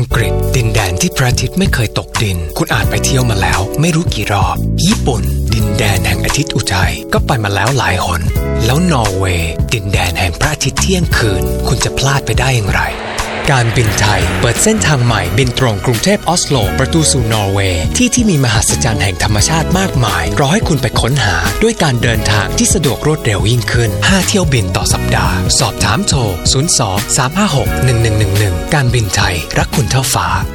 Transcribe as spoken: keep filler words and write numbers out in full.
งกฤษดินแดนที่พระอาทิตย์ไม่เคยตกดินคุณอาจไปเที่ยวมาแล้วไม่รู้กี่รอบญี่ปุ่นดินแดนแห่งอาทิตย์อุทัยก็ไปมาแล้วหลายหนแล้วนอร์เวย์ดินแดนแห่งพระอาทิตย์เที่ยงคืนคุณจะพลาดไปได้อย่างไรการบินไทยเปิดเส้นทางใหม่บินตรงกรุงเทพออสโลประตูสู่นอร์เวย์ที่ที่มีมหัศจรรย์แห่งธรรมชาติมากมายรอให้คุณไปค้นหาด้วยการเดินทางที่สะดวกรวดเร็วยิ่งขึ้นห้าเที่ยวบินต่อสัปดาห์สอบถามโทรศูนย์ สอง สาม ห้า หก หนึ่ง หนึ่ง หนึ่ง หนึ่งการบินไทยรักคุณเท่าฟ้า